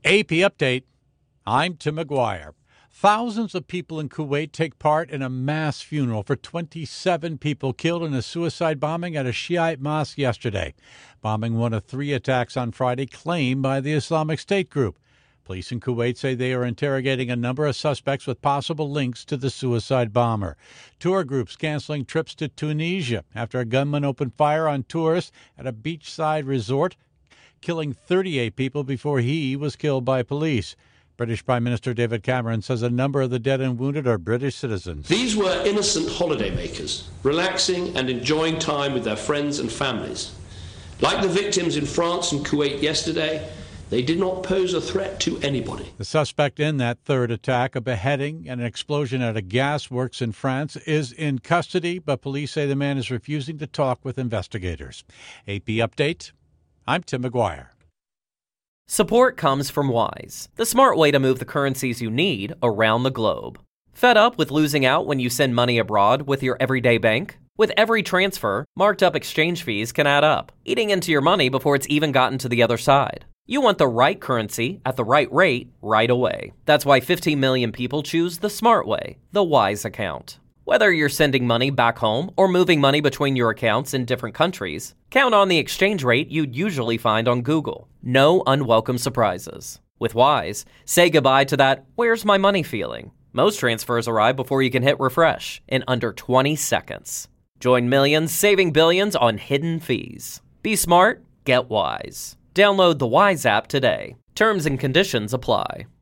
AP Update. I'm Tim McGuire. Thousands of people in Kuwait take part in a mass funeral for 27 people killed in a suicide bombing at a Shiite mosque yesterday. Bombing one of 3 attacks on Friday claimed by the Islamic State group. Police in Kuwait say they are interrogating a number of suspects with possible links to the suicide bomber. Tour groups canceling trips to Tunisia after a gunman opened fire on tourists at a beachside resort, killing 38 people before he was killed by police. British Prime Minister David Cameron says a number of the dead and wounded are British citizens. These were innocent holidaymakers, relaxing and enjoying time with their friends and families. Like the victims in France and Kuwait yesterday, they did not pose a threat to anybody. The suspect in that third attack, a beheading and an explosion at a gas works in France, is in custody, but police say the man is refusing to talk with investigators. AP Update. I'm Tim McGuire. Support comes from Wise, the smart way to move the currencies you need around the globe. Fed up with losing out when you send money abroad with your everyday bank? With every transfer, marked up exchange fees can add up, eating into your money before it's even gotten to the other side. You want the right currency at the right rate right away. That's why 15 million people choose the smart way, the Wise account. Whether you're sending money back home or moving money between your accounts in different countries, count on the exchange rate you'd usually find on Google. No unwelcome surprises. With Wise, say goodbye to that "where's my money" feeling. Most transfers arrive before you can hit refresh in under 20 seconds. Join millions saving billions on hidden fees. Be smart, get Wise. Download the Wise app today. Terms and conditions apply.